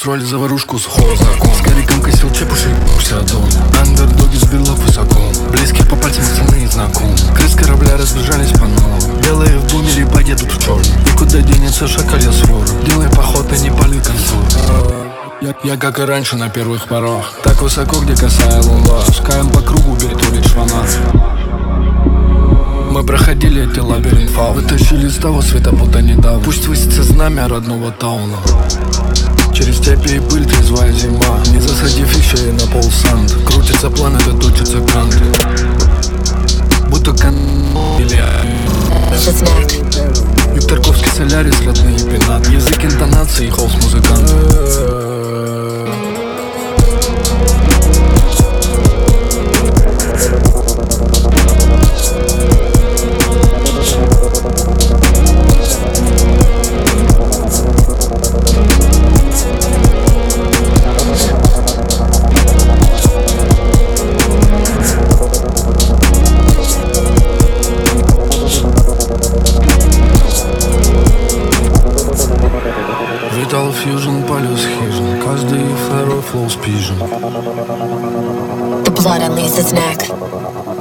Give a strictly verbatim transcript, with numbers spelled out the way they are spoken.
устроили заварушку, сухой закон. С Гариком косил чепушек, псадон. Андердоги с берлог высоко. Близких по пальцам остальные знакомы. Крыс корабля разбежались по новому. Белые в бумере поедут в черный. И куда денется шакалья свора. Делай поход и не пали концу. Я, я как и раньше на первых порах. Так высоко, где косая луна. Скаем по кругу, берет швана. Мы проходили эти лабиринт фау. Вытащили с того света, будто недавно. Пусть высится знамя родного тауна. Через степи и пыль трезвая зима. Не засадив еще и на полсант. Крутится пламя, да точится кант. Будто кан... или... Виктор Ковский, Солярис, родные пенат. Язык интонации, холст музыкант. Vital Fusion, полюс хижин. Каждый второй флоу спижен. The blood on Lisa's neck.